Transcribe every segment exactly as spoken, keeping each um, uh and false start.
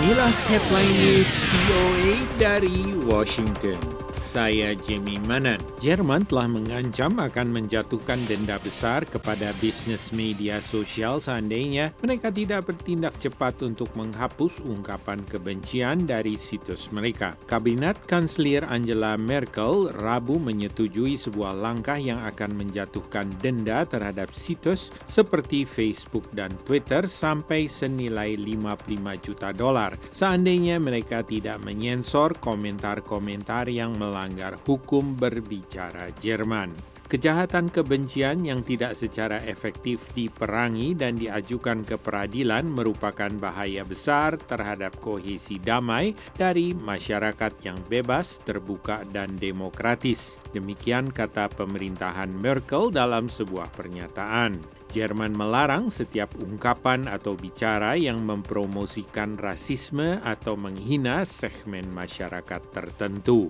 Inilah headline news V O A dari Washington. Saya Jimmy Manan. Jerman telah mengancam akan menjatuhkan denda besar kepada bisnis media sosial seandainya mereka tidak bertindak cepat untuk menghapus ungkapan kebencian dari situs mereka. Kabinet Kanselir Angela Merkel Rabu menyetujui sebuah langkah yang akan menjatuhkan denda terhadap situs seperti Facebook dan Twitter sampai senilai lima puluh lima juta dolar seandainya mereka tidak menyensor komentar-komentar yang melanggar melanggar hukum berbicara Jerman. Kejahatan kebencian yang tidak secara efektif diperangi dan diajukan ke peradilan merupakan bahaya besar terhadap kohesi damai dari masyarakat yang bebas, terbuka, dan demokratis. Demikian kata pemerintahan Merkel dalam sebuah pernyataan. Jerman melarang setiap ungkapan atau bicara yang mempromosikan rasisme atau menghina segmen masyarakat tertentu.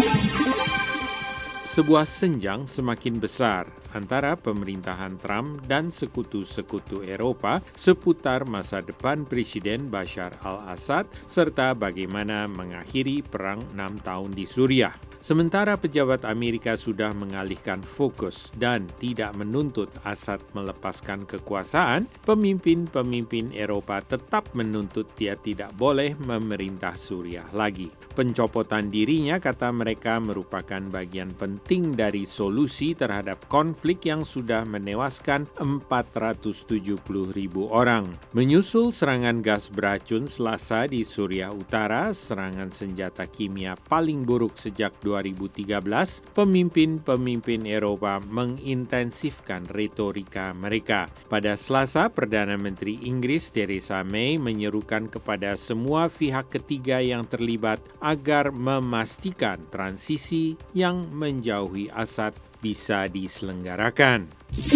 Sebuah senjang semakin besar antara pemerintahan Trump dan sekutu-sekutu Eropa seputar masa depan Presiden Bashar al-Assad serta bagaimana mengakhiri perang enam tahun di Suriah. Sementara pejabat Amerika sudah mengalihkan fokus dan tidak menuntut Assad melepaskan kekuasaan, pemimpin-pemimpin Eropa tetap menuntut dia tidak boleh memerintah Suriah lagi. Pencopotan dirinya, kata mereka, merupakan bagian penting dari solusi terhadap konflik yang sudah menewaskan empat ratus tujuh puluh ribu orang. Menyusul serangan gas beracun Selasa di Suriah Utara, serangan senjata kimia paling buruk sejak dua ribu tiga belas, pemimpin-pemimpin Eropa mengintensifkan retorika mereka. Pada Selasa, Perdana Menteri Inggris Theresa May menyerukan kepada semua pihak ketiga yang terlibat agar memastikan transisi yang menjauhi Assad bisa diselenggarakan.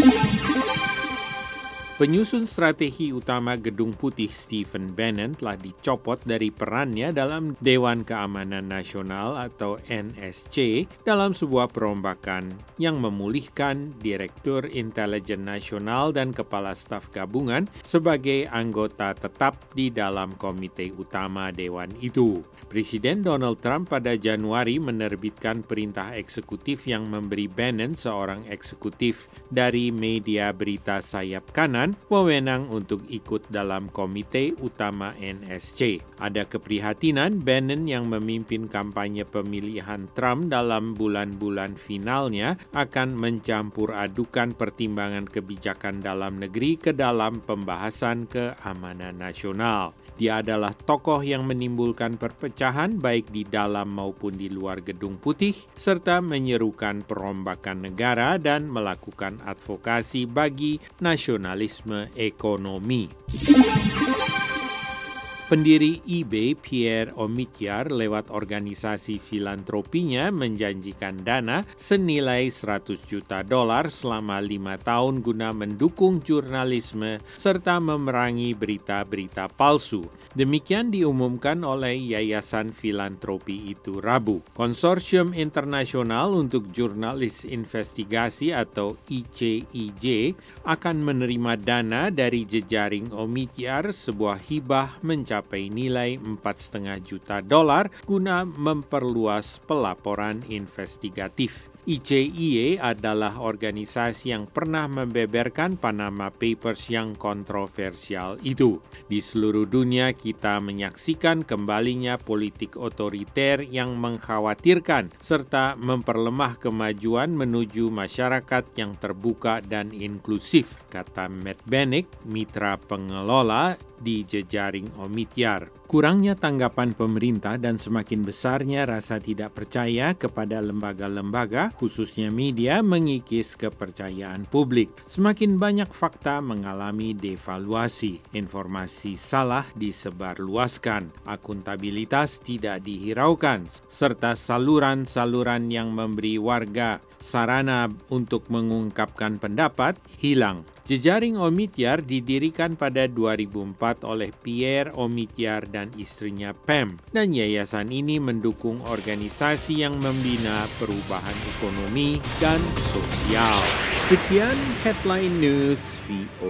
Penyusun strategi utama Gedung Putih Stephen Bannon telah dicopot dari perannya dalam Dewan Keamanan Nasional atau N S C dalam sebuah perombakan yang memulihkan Direktur Intelijen Nasional dan Kepala Staf Gabungan sebagai anggota tetap di dalam komite utama Dewan itu. Presiden Donald Trump pada Januari menerbitkan perintah eksekutif yang memberi Bannon, seorang eksekutif dari media berita sayap kanan, wewenang untuk ikut dalam komite utama N S C. Ada keprihatinan Bannon yang memimpin kampanye pemilihan Trump dalam bulan-bulan finalnya akan mencampur adukan pertimbangan kebijakan dalam negeri ke dalam pembahasan keamanan nasional. Dia adalah tokoh yang menimbulkan perpecahan baik di dalam maupun di luar Gedung Putih, serta menyerukan perombakan negara dan melakukan advokasi bagi nasionalisme ekonomi. Pendiri eBay Pierre Omidyar lewat organisasi filantropinya menjanjikan dana senilai seratus juta dolar selama lima tahun guna mendukung jurnalisme serta memerangi berita-berita palsu. Demikian diumumkan oleh Yayasan Filantropi itu Rabu. Konsorsium Internasional untuk Jurnalis Investigasi atau I C I J akan menerima dana dari jejaring Omidyar, sebuah hibah mencapai mencapai nilai empat koma lima juta dolar guna memperluas pelaporan investigatif. I C I A adalah organisasi yang pernah membeberkan Panama Papers yang kontroversial itu. Di seluruh dunia kita menyaksikan kembalinya politik otoriter yang mengkhawatirkan serta memperlemah kemajuan menuju masyarakat yang terbuka dan inklusif, kata Matt Bennick, mitra pengelola di jejaring Omidyar. Kurangnya tanggapan pemerintah dan semakin besarnya rasa tidak percaya kepada lembaga-lembaga, khususnya media, mengikis kepercayaan publik. Semakin banyak fakta mengalami devaluasi, informasi salah disebarluaskan, akuntabilitas tidak dihiraukan, serta saluran-saluran yang memberi warga sarana untuk mengungkapkan pendapat hilang. Jejaring Omidyar didirikan pada dua ribu empat oleh Pierre Omidyar dan istrinya Pam, dan yayasan ini mendukung organisasi yang membina perubahan ekonomi dan sosial. Sekian Headline News V O A.